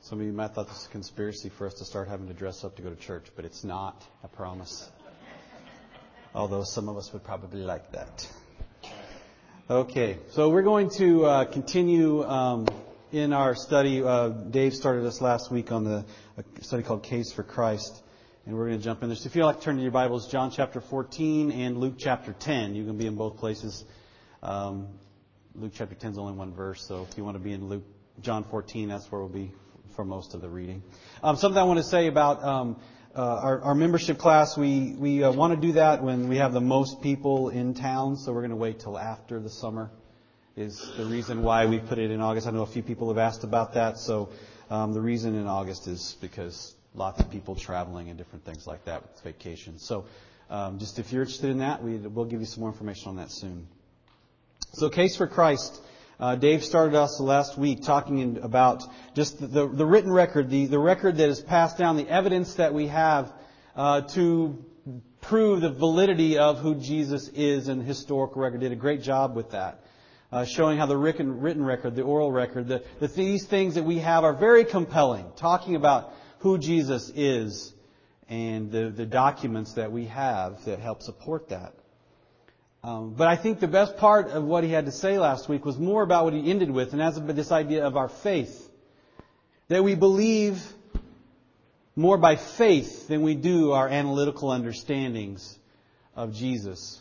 Some of you might have thought this was a conspiracy for us to start having to dress up to go to church, but it's not, I promise. Although some of us would probably like that. Okay, so we're going to continue in our study. Dave started us last week on a study called Case for Christ, and we're going to jump in there. So if you'd like to turn to your Bibles, John chapter 14 and Luke chapter 10. You can be in both places. Luke chapter 10 is only one verse, so if you want to be in John 14, that's where we'll be for most of the reading. Something I want to say about our membership class. We want to do that when we have the most people in town, so we're going to wait till after the summer is the reason why we put it in August. I know a few people have asked about that, so the reason in August is because lots of people traveling and different things like that with vacations. So just if you're interested in that, we'll give you some more information on that soon. So Case for Christ. Dave started us last week talking about just the written record, the record that is passed down, the evidence that we have to prove the validity of who Jesus is in the historical record. Did a great job with that, showing how the written record, the oral record, these things that we have are very compelling, talking about who Jesus is and the documents that we have that help support that. But I think the best part of what he had to say last week was more about what he ended with, and that's this idea of our faith. That we believe more by faith than we do our analytical understandings of Jesus.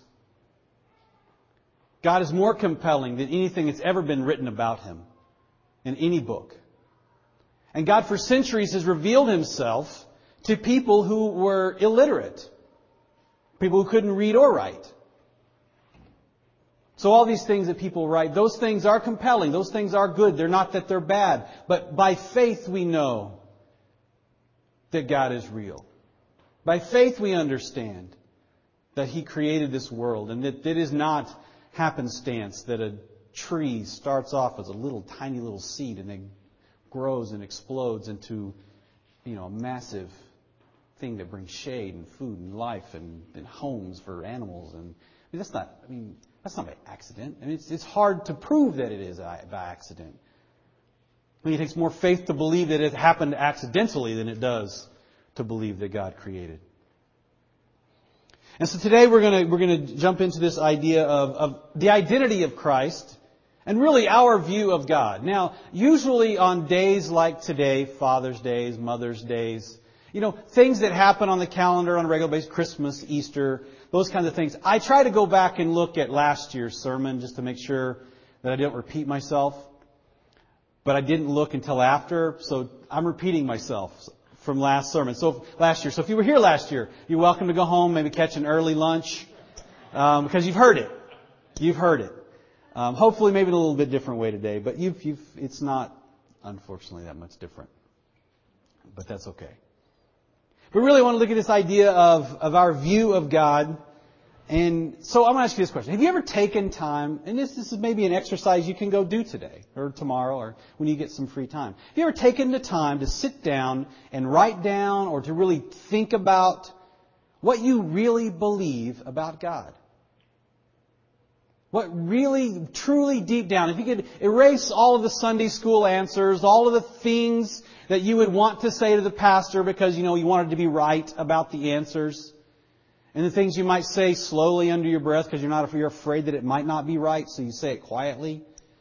God is more compelling than anything that's ever been written about Him in any book. And God for centuries has revealed Himself to people who were illiterate. People who couldn't read or write. So all these things that people write, those things are compelling. Those things are good. They're not that they're bad. But by faith we know that God is real. By faith we understand that He created this world and that it is not happenstance that a tree starts off as a tiny little seed and then grows and explodes into, a massive thing that brings shade and food and life and homes for animals. And that's not by accident. It's hard to prove that it is by accident. It takes more faith to believe that it happened accidentally than it does to believe that God created. And so today we're going to jump into this idea of the identity of Christ and really our view of God. Now, usually on days like today, Father's Days, Mother's Days, things that happen on the calendar on a regular basis, Christmas, Easter, those kinds of things. I try to go back and look at last year's sermon just to make sure that I don't repeat myself. But I didn't look until after, so I'm repeating myself from last sermon. So last year. So if you were here last year, you're welcome to go home, maybe catch an early lunch, because you've heard it. You've heard it. Hopefully maybe in a little bit different way today, but it's not, unfortunately, that much different. But that's okay. We really want to look at this idea of our view of God. And so I'm going to ask you this question. Have you ever taken time, and this is maybe an exercise you can go do today or tomorrow or when you get some free time. Have you ever taken the time to sit down and write down or to really think about what you really believe about God? What really, truly deep down, if you could erase all of the Sunday school answers, all of the things that you would want to say to the pastor because, you wanted to be right about the answers. And the things you might say slowly under your breath because you're afraid that it might not be right, so you say it quietly.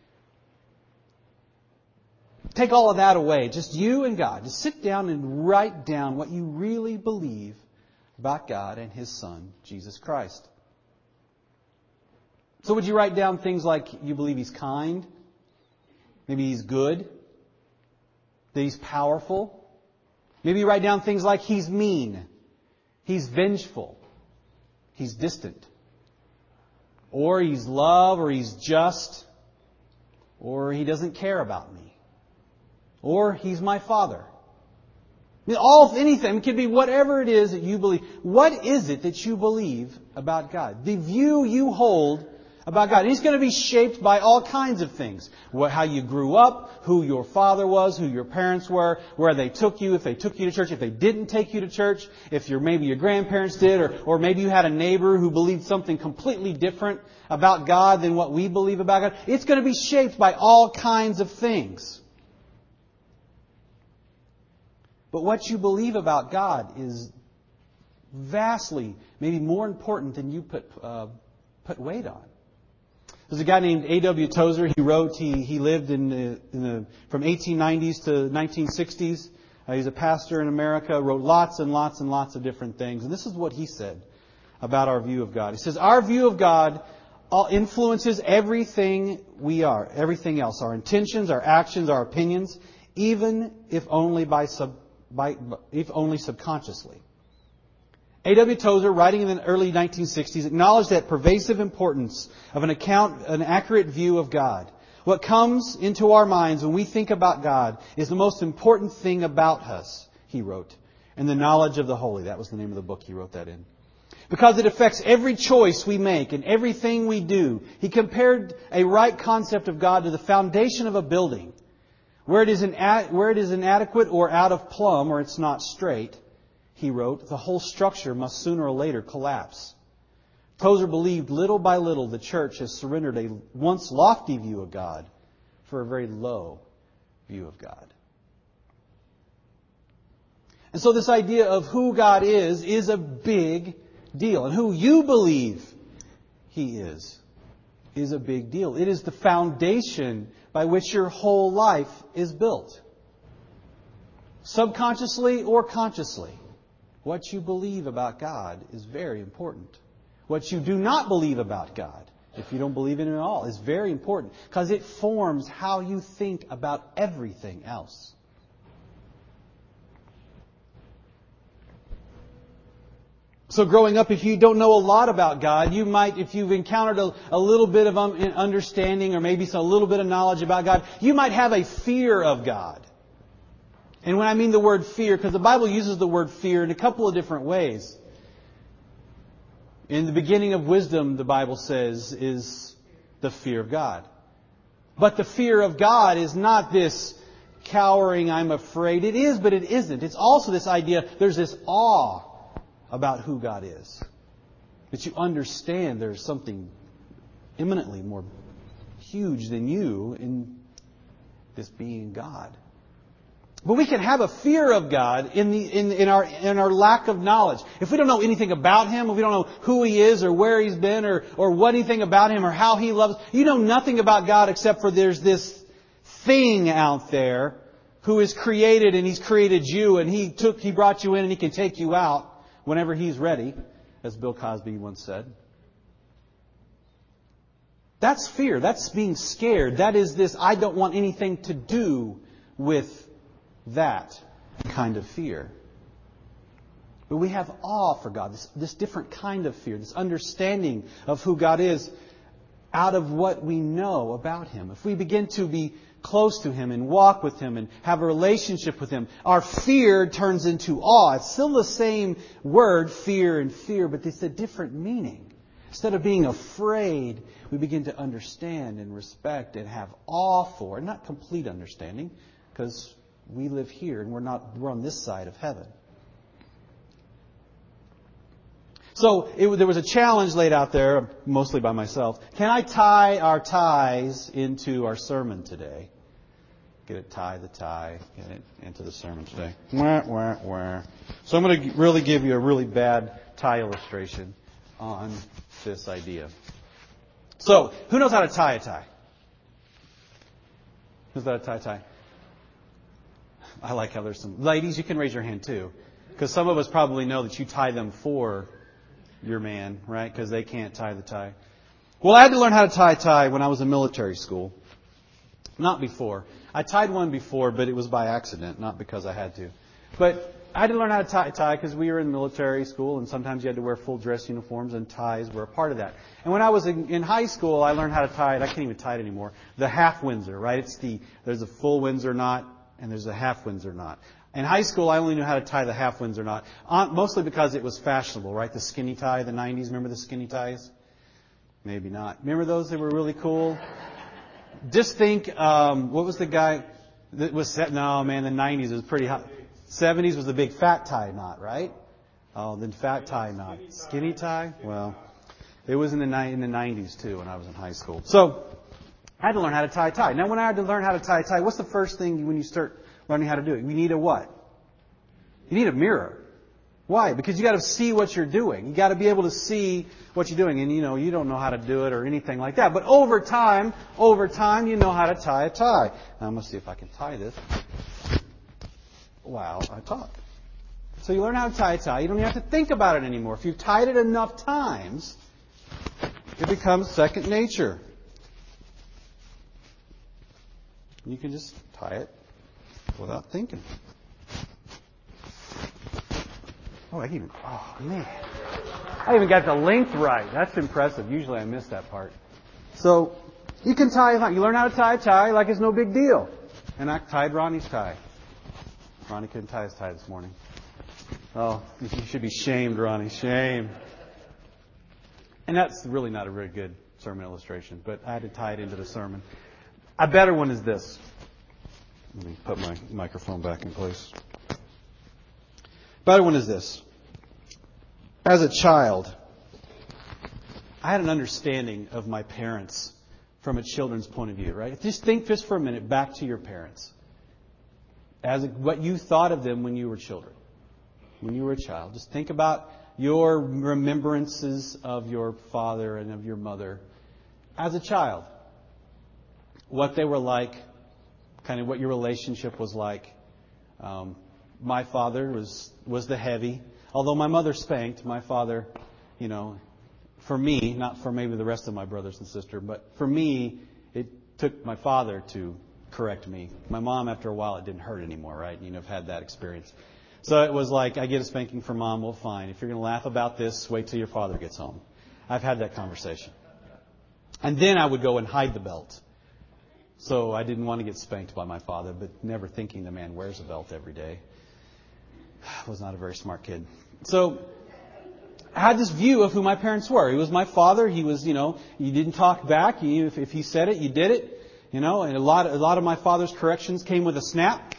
Take all of that away. Just you and God. Just sit down and write down what you really believe about God and His Son, Jesus Christ. So would you write down things like you believe He's kind? Maybe He's good? That He's powerful? Maybe you write down things like He's mean, He's vengeful, He's distant, or He's love, or He's just, or He doesn't care about me, or He's my Father. Anything. It could be whatever it is that you believe. What is it that you believe about God? The view you hold about God. And He's going to be shaped by all kinds of things. How you grew up, who your father was, who your parents were, where they took you, if they took you to church, if they didn't take you to church, if maybe your grandparents did, or maybe you had a neighbor who believed something completely different about God than what we believe about God. It's going to be shaped by all kinds of things. But what you believe about God is vastly, maybe more important than you put weight on. There's a guy named A.W. Tozer. He wrote. He lived from 1890s to 1960s. He's a pastor in America. Wrote lots and lots and lots of different things. And this is what he said about our view of God. He says, "Our view of God influences everything we are, everything else, our intentions, our actions, our opinions, even if only subconsciously." A.W. Tozer, writing in the early 1960s, acknowledged that pervasive importance of an accurate view of God. What comes into our minds when we think about God is the most important thing about us, he wrote. And the knowledge of the holy. That was the name of the book he wrote that in. Because it affects every choice we make and everything we do. He compared a right concept of God to the foundation of a building. Where it is inadequate or out of plumb, or it's not straight, he wrote, the whole structure must sooner or later collapse. Tozer believed little by little the church has surrendered a once lofty view of God for a very low view of God. And so this idea of who God is a big deal. And who you believe He is a big deal. It is the foundation by which your whole life is built. Subconsciously or consciously. What you believe about God is very important. What you do not believe about God, if you don't believe in Him at all, is very important because it forms how you think about everything else. So growing up, if you don't know a lot about God, you might, if you've encountered a little bit of understanding or maybe a little bit of knowledge about God, you might have a fear of God. And when I mean the word fear, because the Bible uses the word fear in a couple of different ways. In the beginning of wisdom, the Bible says, is the fear of God. But the fear of God is not this cowering, I'm afraid. It is, but it isn't. It's also this idea, there's this awe about who God is. That you understand there's something eminently more huge than you in this being God. But we can have a fear of God in our lack of knowledge. If we don't know anything about Him, if we don't know who He is or where He's been or what anything about Him or how He loves, you know nothing about God except for there's this thing out there who is created and He's created you and He brought you in and He can take you out whenever He's ready, as Bill Cosby once said. That's fear. That's being scared. That is this, I don't want anything to do with that kind of fear. But we have awe for God, this different kind of fear, this understanding of who God is out of what we know about Him. If we begin to be close to Him and walk with Him and have a relationship with Him, our fear turns into awe. It's still the same word, fear and fear, but it's a different meaning. Instead of being afraid, we begin to understand and respect and have awe for, and not complete understanding, because we live here and we're on this side of heaven. So there was a challenge laid out there, mostly by myself. Can I tie our ties into our sermon today? Get it, tie the tie, get it into the sermon today. So I'm going to really give you a really bad tie illustration on this idea. So, who knows how to tie a tie? Who's got a tie? I like how there's some... Ladies, you can raise your hand too. Because some of us probably know that you tie them for your man, right? Because they can't tie the tie. Well, I had to learn how to tie a tie when I was in military school. Not before. I tied one before, but it was by accident, not because I had to. But I had to learn how to tie a tie because we were in military school and sometimes you had to wear full dress uniforms and ties were a part of that. And when I was in high school, I learned how to tie it. I can't even tie it anymore. The half Windsor, right? There's a full Windsor knot and there's a half Windsor knot. In high school, I only knew how to tie the half Windsor knot, mostly because it was fashionable, right? The skinny tie, the 90s. Remember the skinny ties? Maybe not. Remember those? They were really cool. Just think, what was the guy that was set? No, man, the 90s was pretty hot. 70s was the big fat tie knot, right? Oh, the fat tie knot. Skinny tie? Well, it was in the 90s too when I was in high school. So, I had to learn how to tie a tie. Now, when I had to learn how to tie a tie, what's the first thing when you start learning how to do it? We need a what? You need a mirror. Why? Because you got to see what you're doing. You got to be able to see what you're doing. And you don't know how to do it or anything like that. But over time, you know how to tie a tie. Now, I'm going to see if I can tie this while I talk. So you learn how to tie a tie. You don't even have to think about it anymore. If you've tied it enough times, it becomes second nature. You can just tie it without thinking. Oh, man. I even got the length right. That's impressive. Usually I miss that part. So, you can tie a tie. You learn how to tie a tie like it's no big deal. And I tied Ronnie's tie. Ronnie couldn't tie his tie this morning. Oh, you should be shamed, Ronnie. Shame. And that's really not a very good sermon illustration, but I had to tie it into the sermon. A better one is this. Let me put my microphone back in place. Better one is this. As a child, I had an understanding of my parents from a children's point of view, right? Just think just for a minute back to your parents. As what you thought of them when you were children, when you were a child. Just think about your remembrances of your father and of your mother as a child. What they were like, kind of what your relationship was like. My father was the heavy. Although my mother spanked, my father, for me, not for maybe the rest of my brothers and sisters, but for me, it took my father to correct me. My mom, after a while, it didn't hurt anymore, right? I've had that experience. So it was like, I get a spanking from Mom, well, fine. If you're going to laugh about this, wait till your father gets home. I've had that conversation. And then I would go and hide the belt. So I didn't want to get spanked by my father, but never thinking the man wears a belt every day. I was not a very smart kid. So I had this view of who my parents were. He was my father. He was, you didn't talk back. If he said it, you did it. And a lot of my father's corrections came with a snap.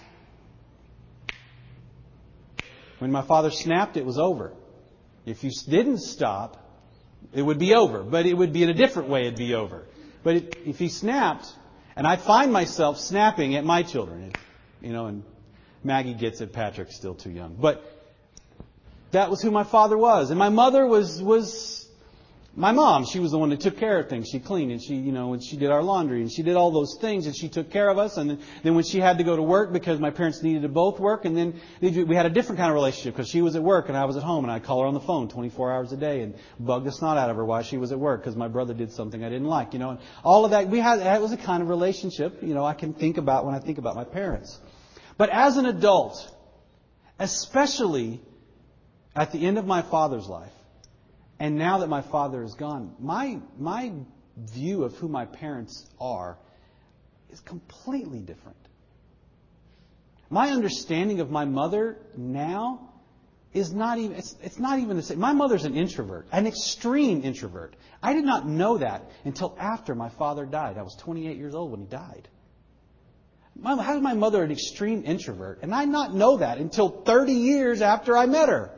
When my father snapped, it was over. If you didn't stop, it would be over. But it would be in a different way it'd be over. But if he snapped, and I find myself snapping at my children, and Maggie gets it, Patrick's still too young. But that was who my father was. And my mother was my mom. She was the one that took care of things. She cleaned and she did our laundry and she did all those things and she took care of us. And then when she had to go to work because my parents needed to both work, and then we had a different kind of relationship because she was at work and I was at home, and I'd call her on the phone 24 hours a day and bug the snot out of her while she was at work because my brother did something I didn't like, and all of that. That was a kind of relationship, I can think about when I think about my parents. But as an adult, especially at the end of my father's life, and now that my father is gone, my view of who my parents are is completely different. My understanding of my mother now is not even, it's not even the same. My mother's an introvert, an extreme introvert. I did not know that until after my father died. I was 28 years old when he died. How is my mother an extreme introvert? And I not know that until 30 years after I met her.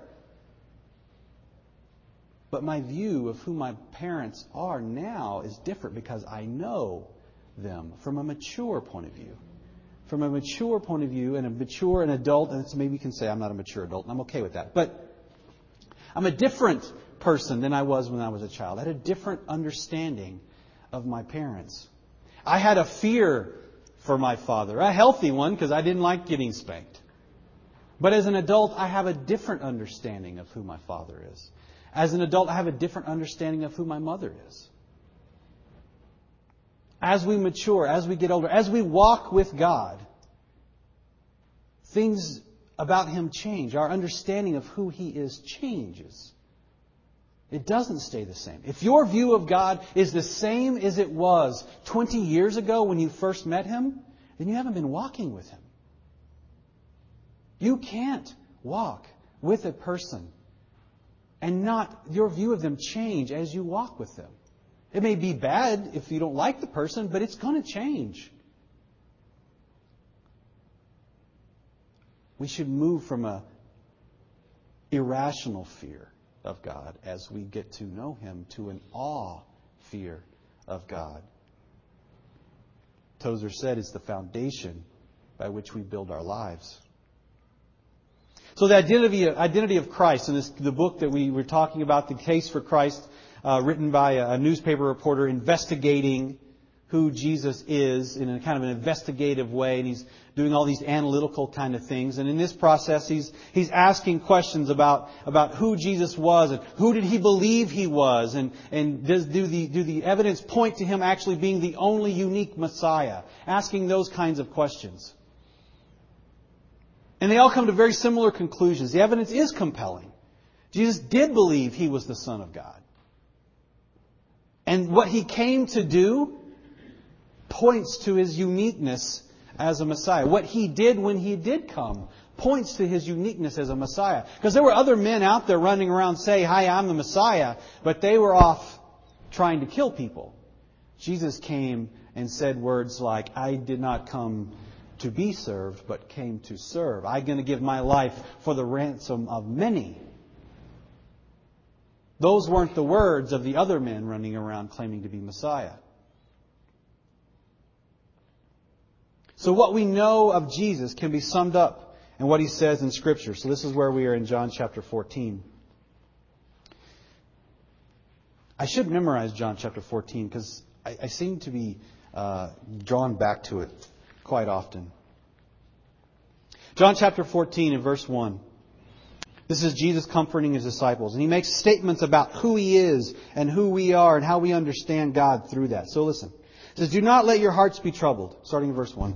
But my view of who my parents are now is different because I know them from a mature point of view. From a mature point of view, and an adult, and maybe you can say I'm not a mature adult, and I'm okay with that. But I'm a different person than I was when I was a child. I had a different understanding of my parents. I had a fear for my father, a healthy one, because I didn't like getting spanked. But as an adult, I have a different understanding of who my father is. As an adult, I have a different understanding of who my mother is. As we mature, as we get older, as we walk with God, things about Him change. Our understanding of who He is changes. It doesn't stay the same. If your view of God is the same as it was 20 years ago when you first met Him, then you haven't been walking with Him. You can't walk with a person and not your view of them change as you walk with them. It may be bad if you don't like the person, but it's going to change. We should move from a irrational fear of God as we get to know Him to an awe fear of God. Tozer said it's the foundation by which we build our lives. So the identity of Christ, in the book that we were talking about, The Case for Christ, written by a newspaper reporter investigating who Jesus is in a kind of an investigative way, and he's doing all these analytical kind of things. And in this process, he's asking questions about who Jesus was and who did he believe he was, and do the evidence point to him actually being the only unique Messiah? Asking those kinds of questions. And they all come to very similar conclusions. The evidence is compelling. Jesus did believe he was the Son of God. And what he came to do points to his uniqueness as a Messiah. What he did when he did come points to his uniqueness as a Messiah. Because there were other men out there running around saying, "Hi, I'm the Messiah," but they were off trying to kill people. Jesus came and said words like, "I did not come to be served, but came to serve. I'm going to give my life for the ransom of many." Those weren't the words of the other men running around claiming to be Messiah. So what we know of Jesus can be summed up in what He says in Scripture. So this is where we are in John chapter 14. I should memorize John chapter 14 because I seem to be drawn back to it quite often. John chapter 14 and verse 1. This is Jesus comforting His disciples. And He makes statements about who He is and who we are and how we understand God through that. So listen. It says, "Do not let your hearts be troubled." Starting in verse 1.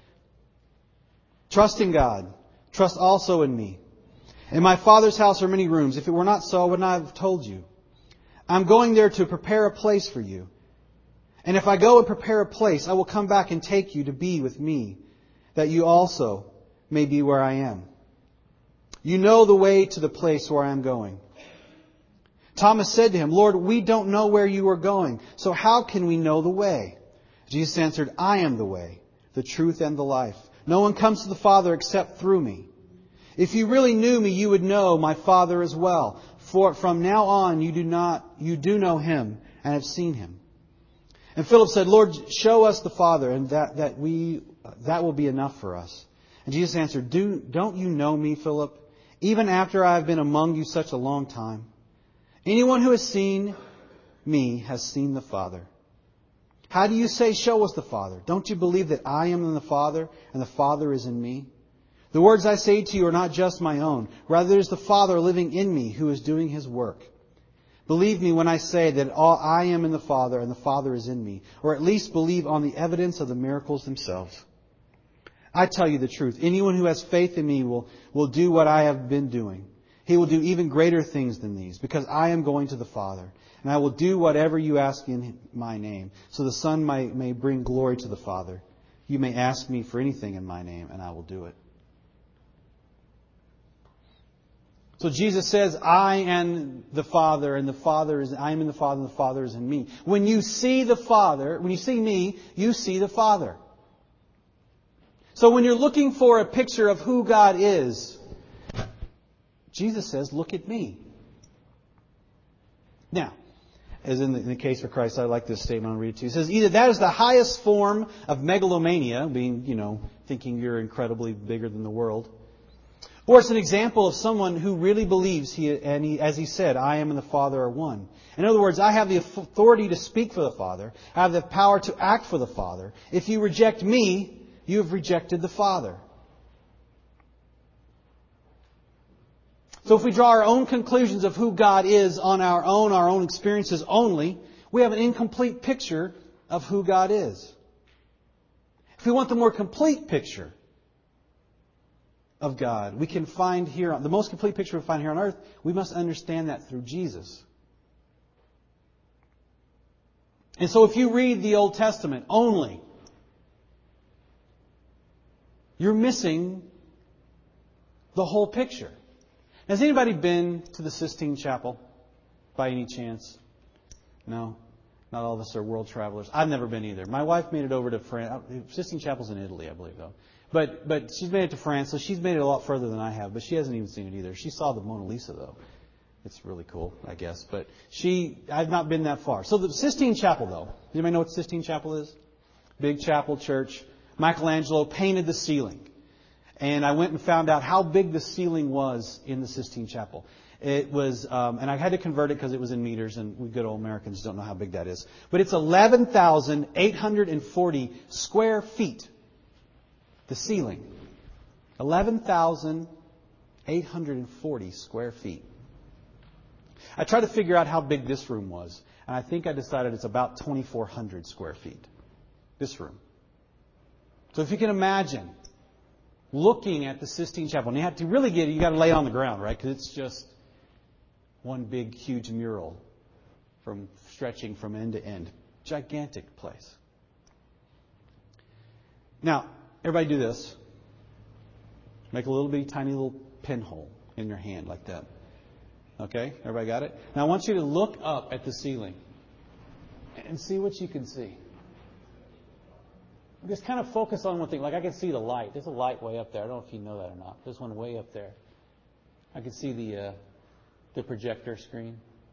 "Trust in God. Trust also in me. In my Father's house are many rooms. If it were not so, I would not have told you. I'm going there to prepare a place for you. And if I go and prepare a place, I will come back and take you to be with me, that you also may be where I am. You know the way to the place where I am going." Thomas said to Him, "Lord, we don't know where you are going, so how can we know the way?" Jesus answered, "I am the way, the truth, and the life. No one comes to the Father except through me. If you really knew me, you would know my Father as well. For from now on you do know Him and have seen Him." And Philip said, "Lord, show us the Father, and that will be enough for us." And Jesus answered, "Don't you know me, Philip, even after I have been among you such a long time? Anyone who has seen me has seen the Father. How do you say, 'Show us the Father'? Don't you believe that I am in the Father and the Father is in me? The words I say to you are not just my own. Rather, it is the Father living in me who is doing His work. Believe me when I say that I am in the Father and the Father is in me, or at least believe on the evidence of the miracles themselves. I tell you the truth. Anyone who has faith in me will do what I have been doing. He will do even greater things than these, because I am going to the Father. And I will do whatever you ask in my name, so the Son may bring glory to the Father. You may ask me for anything in my name, and I will do it." So Jesus says, "I am the Father, and I am in the Father, and the Father is in me." When you see the Father, when you see me, you see the Father. So when you're looking for a picture of who God is, Jesus says, "Look at me." Now, as in the case for Christ, I like this statement. I'll read it to you. It says, either that is the highest form of megalomania, being, thinking you're incredibly bigger than the world, or it's an example of someone who really believes as he said, "I am and the Father are one." In other words, I have the authority to speak for the Father. I have the power to act for the Father. If you reject me, you have rejected the Father. So if we draw our own conclusions of who God is on our own experiences only, we have an incomplete picture of who God is. If we want the more complete picture of God, we can find here, the most complete picture we find here on earth, we must understand that through Jesus. And so if you read the Old Testament only, you're missing the whole picture. Has anybody been to the Sistine Chapel by any chance? No? Not all of us are world travelers. I've never been either. My wife made it over to France. Sistine Chapel's in Italy, I believe, though. But she's made it to France, so she's made it a lot further than I have. But she hasn't even seen it either. She saw the Mona Lisa, though. It's really cool, I guess. But I've not been that far. So the Sistine Chapel, though. Does anybody know what the Sistine Chapel is? Big chapel church. Michelangelo painted the ceiling. And I went and found out how big the ceiling was in the Sistine Chapel. It was, and I had to convert it because it was in meters, and we good old Americans don't know how big that is. But it's 11,840 square feet. The ceiling. 11,840 square feet. I tried to figure out how big this room was, and I think I decided it's about 2,400 square feet. This room. So if you can imagine looking at the Sistine Chapel, and you have to really you got to lay it on the ground, right? Because it's just one big, huge mural stretching from end to end. Gigantic place. Now, everybody do this. Make a little bitty, tiny little pinhole in your hand like that. Okay? Everybody got it? Now I want you to look up at the ceiling and see what you can see. Just kind of focus on one thing. Like I can see the light. There's a light way up there. I don't know if you know that or not. There's one way up there. I can see the projector screen.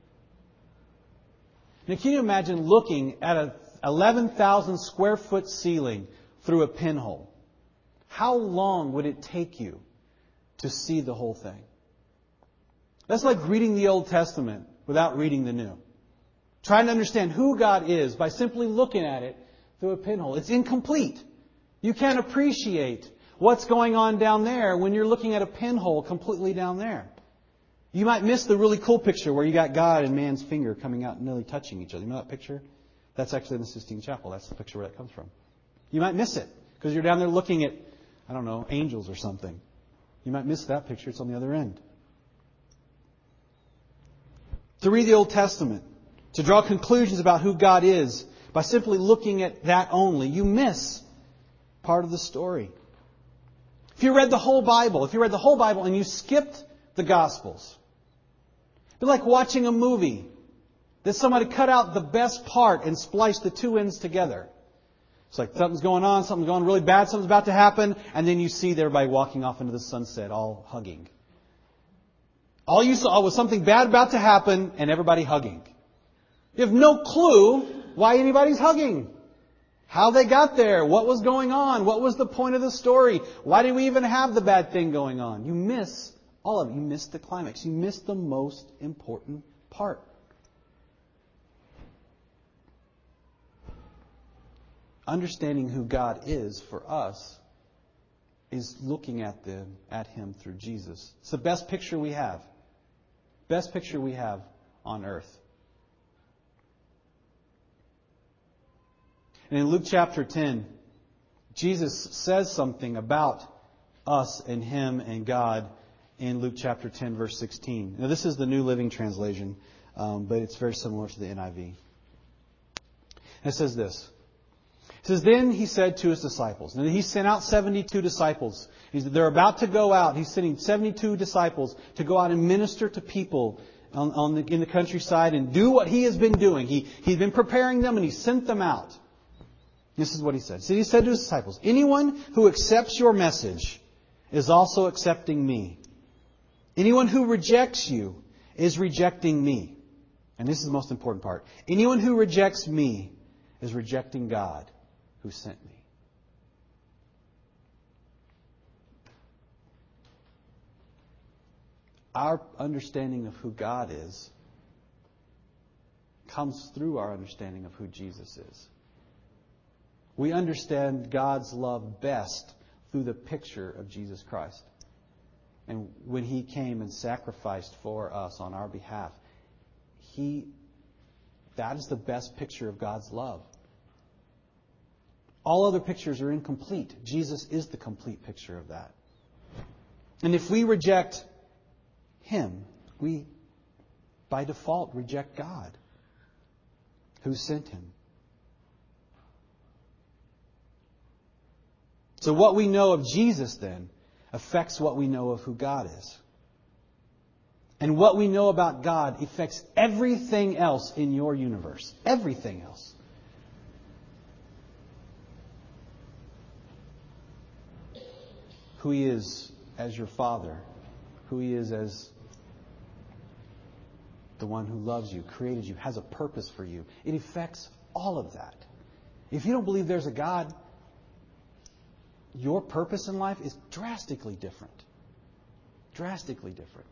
Now can you imagine looking at a 11,000 square foot ceiling through a pinhole? How long would it take you to see the whole thing? That's like reading the Old Testament without reading the New. Trying to understand who God is by simply looking at it through a pinhole. It's incomplete. You can't appreciate what's going on down there when you're looking at a pinhole completely down there. You might miss the really cool picture where you got God and man's finger coming out and nearly touching each other. You know that picture? That's actually in the Sistine Chapel. That's the picture where that comes from. You might miss it because you're down there looking at, I don't know, angels or something. You might miss that picture. It's on the other end. To read the Old Testament, to draw conclusions about who God is by simply looking at that only, you miss part of the story. If you read the whole Bible and you skipped the Gospels, it'd be like watching a movie that somebody cut out the best part and spliced the two ends together. It's like something's going on, something's going really bad, something's about to happen, and then you see everybody walking off into the sunset, all hugging. All you saw was something bad about to happen and everybody hugging. You have no clue why anybody's hugging. How they got there, what was going on, what was the point of the story, why did we even have the bad thing going on? You miss all of it. You miss the climax. You miss the most important part. Understanding who God is for us is looking at Him through Jesus. It's the best picture we have. Best picture we have on earth. And in Luke chapter 10, Jesus says something about us and Him and God in Luke chapter 10, verse 16. Now this is the New Living Translation, but it's very similar to the NIV. And it says this. It says, then He said to His disciples. And He sent out 72 disciples. They're about to go out. He's sending 72 disciples to go out and minister to people in the countryside and do what He has been doing. He's been preparing them and He sent them out. This is what He said. So He said to His disciples, anyone who accepts your message is also accepting me. Anyone who rejects you is rejecting me. And this is the most important part. Anyone who rejects me is rejecting God who sent me. Our understanding of who God is comes through our understanding of who Jesus is. We understand God's love best through the picture of Jesus Christ. And when He came and sacrificed for us on our behalf, that is the best picture of God's love. All other pictures are incomplete. Jesus is the complete picture of that. And if we reject Him, we, by default, reject God, who sent Him. So what we know of Jesus, then, affects what we know of who God is. And what we know about God affects everything else in your universe. Everything else. Who He is as your Father. Who He is as the one who loves you, created you, has a purpose for you. It affects all of that. If you don't believe there's a God, your purpose in life is drastically different. Drastically different.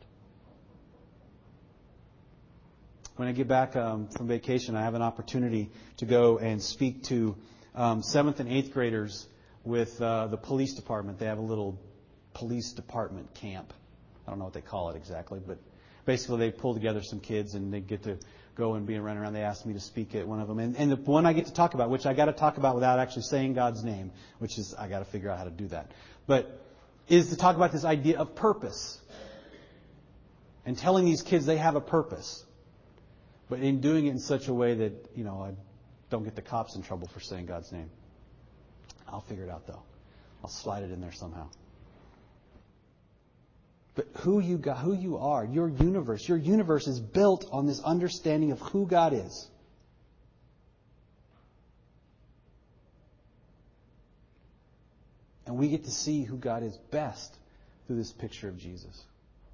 When I get back from vacation, I have an opportunity to go and speak to 7th and 8th graders with the police department. They have a little police department camp. I don't know what they call it exactly, but basically they pull together some kids and they get to go and be running around. They asked me to speak at one of them. And the one I get to talk about, which I got to talk about without actually saying God's name, which is, I got to figure out how to do that, but is to talk about this idea of purpose. And telling these kids they have a purpose. But in doing it in such a way that, I don't get the cops in trouble for saying God's name. I'll figure it out, though. I'll slide it in there somehow. But who you are, your universe is built on this understanding of who God is. And we get to see who God is best through this picture of Jesus.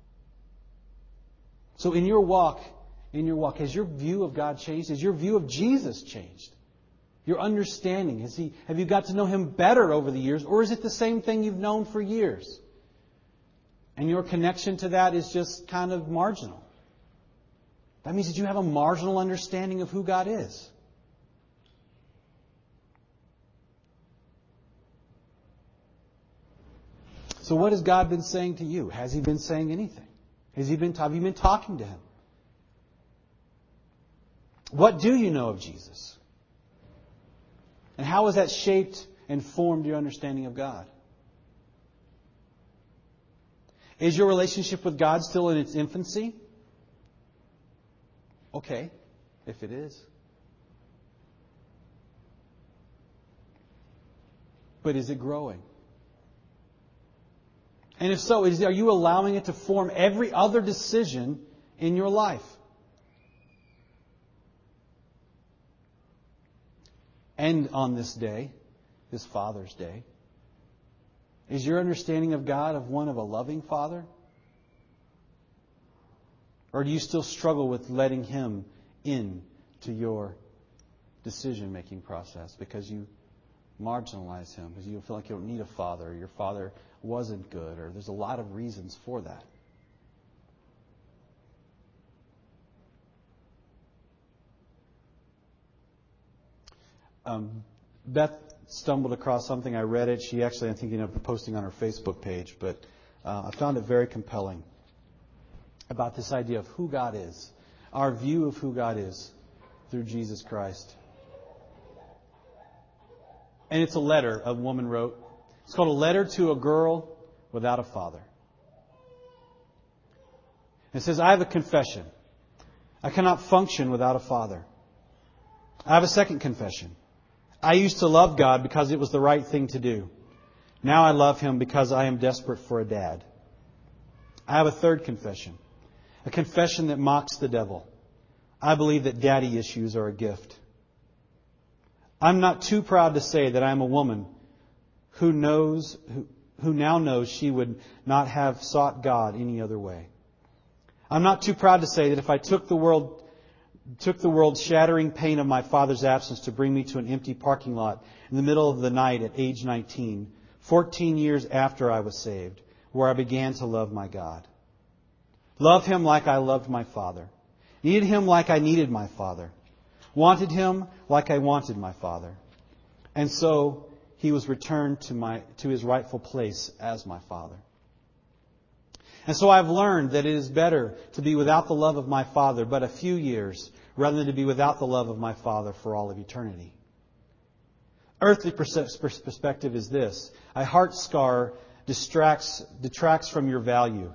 So in your walk, has your view of God changed? Has your view of Jesus changed? Your understanding, have you got to know Him better over the years, or is it the same thing you've known for years? And your connection to that is just kind of marginal. That means that you have a marginal understanding of who God is. So what has God been saying to you? Has He been saying anything? Have you been talking to Him? What do you know of Jesus? And how has that shaped and formed your understanding of God? Is your relationship with God still in its infancy? Okay, if it is. But is it growing? And if so, are you allowing it to form every other decision in your life? And on this day, this Father's Day, is your understanding of God of one of a loving Father? Or do you still struggle with letting Him in to your decision-making process because you marginalize Him, because you feel like you don't need a father, or your father wasn't good, or there's a lot of reasons for that. Beth stumbled across something. I read it. She actually, I'm thinking of posting on her Facebook page, but I found it very compelling about this idea of who God is, our view of who God is through Jesus Christ. And it's a letter a woman wrote. It's called A Letter to a Girl Without a Father. It says, I have a confession. I cannot function without a father. I have a second confession. I used to love God because it was the right thing to do. Now I love Him because I am desperate for a dad. I have a third confession. A confession that mocks the devil. I believe that daddy issues are a gift. I'm not too proud to say that I am a woman who now knows she would not have sought God any other way. I'm not too proud to say that if I took the world's shattering pain of my father's absence to bring me to an empty parking lot in the middle of the night at age 19, 14 years after I was saved, where I began to love my God. Love Him like I loved my father. Needed Him like I needed my father. Wanted Him like I wanted my father. And so He was returned to His rightful place as my father. And so I've learned that it is better to be without the love of my Father but a few years rather than to be without the love of my Father for all of eternity. Earthly perspective is this. A heart scar detracts from your value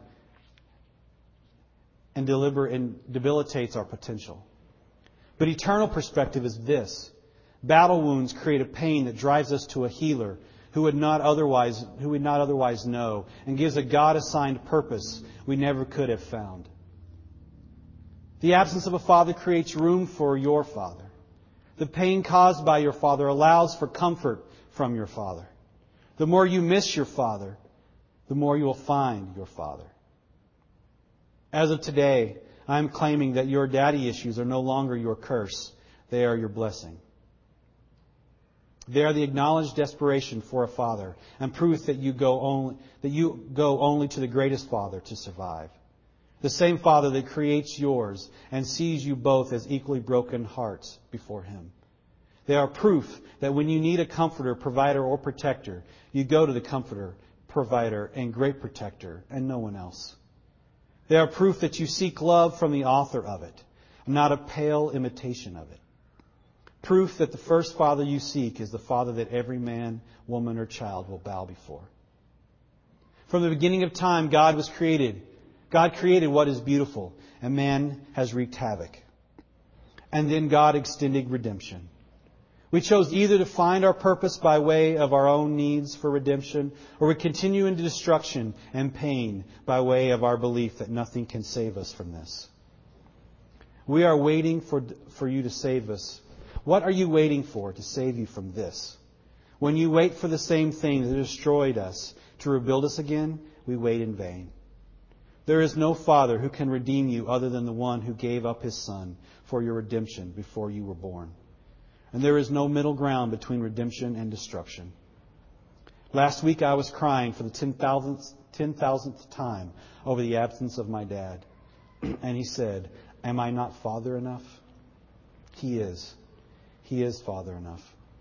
and debilitates our potential. But eternal perspective is this. Battle wounds create a pain that drives us to a healer who would not otherwise know, and gives a God-assigned purpose we never could have found. The absence of a father creates room for your father. The pain caused by your father allows for comfort from your father. The more you miss your father, the more you will find your father. As of today, I am claiming that your daddy issues are no longer your curse. They are your blessing. They are the acknowledged desperation for a father and proof that you go only to the greatest Father to survive. The same Father that creates yours and sees you both as equally broken hearts before Him. They are proof that when you need a comforter, provider, or protector, you go to the comforter, provider, and great protector, and no one else. They are proof that you seek love from the author of it, not a pale imitation of it. Proof that the first Father you seek is the Father that every man, woman, or child will bow before. From the beginning of time, God created what is beautiful, and man has wreaked havoc. And then God extended redemption. We chose either to find our purpose by way of our own needs for redemption, or we continue into destruction and pain by way of our belief that nothing can save us from this. We are waiting for you to save us. What are you waiting for to save you from this? When you wait for the same thing that destroyed us to rebuild us again, we wait in vain. There is no Father who can redeem you other than the one who gave up His Son for your redemption before you were born. And there is no middle ground between redemption and destruction. Last week I was crying for the 10,000th time over the absence of my dad. And he said, "Am I not Father enough?" He is. He is Father enough.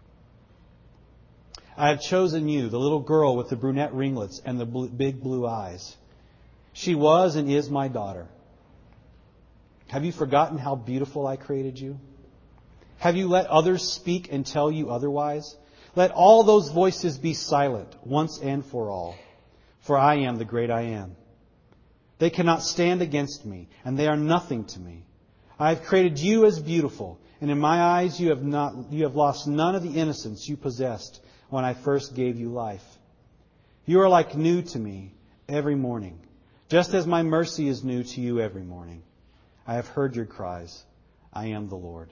I have chosen you, the little girl with the brunette ringlets and the big blue eyes. She was and is my daughter. Have you forgotten how beautiful I created you? Have you let others speak and tell you otherwise? Let all those voices be silent once and for all. For I am the great I am. They cannot stand against me, and they are nothing to me. I have created you as beautiful, and in my eyes you have lost none of the innocence you possessed when I first gave you life. You are like new to me every morning, just as my mercy is new to you every morning. I have heard your cries. I am the Lord.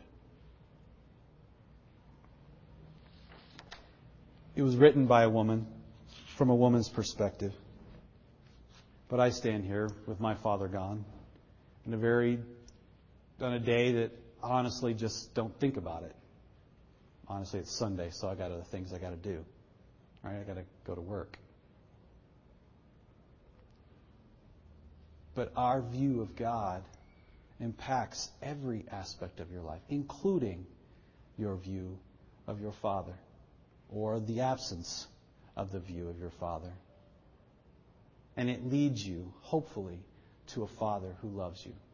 It was written by a woman, from a woman's perspective. But I stand here with my father gone, on a day that honestly just don't think about it. Honestly, it's Sunday, so I got other things I got to do. Right? I got to go to work. But our view of God impacts every aspect of your life, including your view of your Father, or the absence of the view of your Father. And it leads you, hopefully, to a Father who loves you.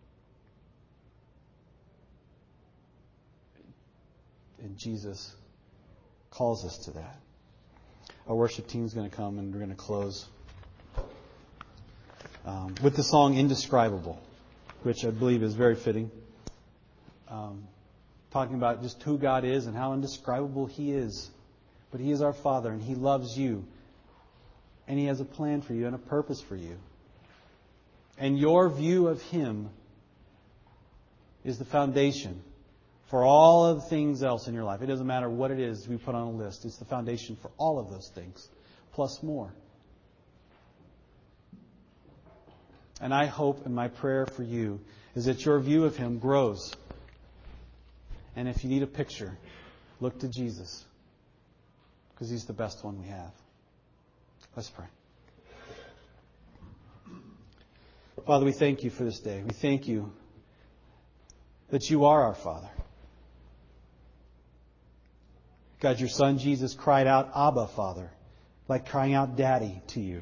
And Jesus calls us to that. Our worship team is going to come and we're going to close with the song Indescribable, which I believe is very fitting. Talking about just who God is and how indescribable He is. But He is our Father and He loves you. And He has a plan for you and a purpose for you. And your view of Him is the foundation for all of the things else in your life. It doesn't matter what it is we put on a list. It's the foundation for all of those things, plus more. And I hope, and my prayer for you, is that your view of Him grows. And if you need a picture, look to Jesus, because He's the best one we have. Let's pray. Father, we thank You for this day. We thank You that You are our Father. God, Your Son Jesus cried out, Abba, Father, like crying out Daddy to You.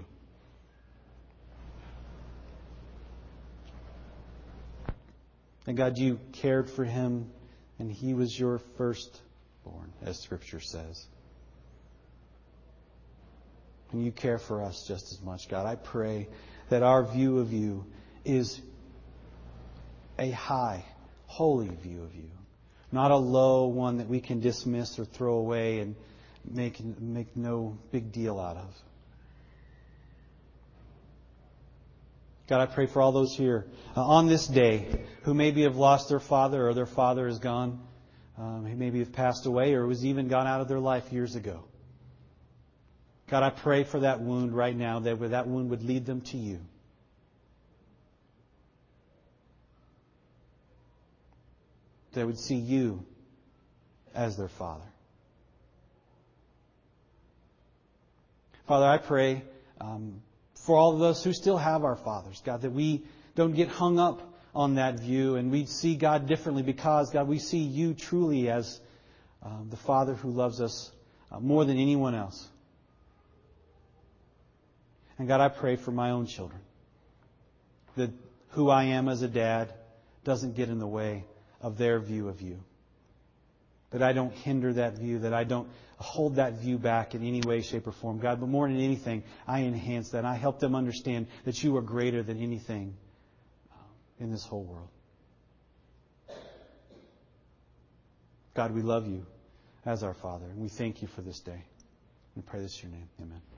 And God, You cared for Him, and He was Your firstborn, as Scripture says. And You care for us just as much, God. I pray that our view of You is a high, holy view of You. Not a low one that we can dismiss or throw away and make no big deal out of. God, I pray for all those here on this day who maybe have lost their father or their father is gone. Maybe have passed away or was even gone out of their life years ago. God, I pray for that wound right now, that wound would lead them to You. They would see You as their Father. Father, I pray for all of us who still have our fathers, God, that we don't get hung up on that view and we see God differently because, God, we see You truly as the Father who loves us more than anyone else. And God, I pray for my own children, that who I am as a dad doesn't get in the way of their view of You. That I don't hinder that view, that I don't hold that view back in any way, shape, or form. God, but more than anything, I enhance that. I help them understand that You are greater than anything in this whole world. God, we love You as our Father, and we thank You for this day. We pray this in Your name. Amen.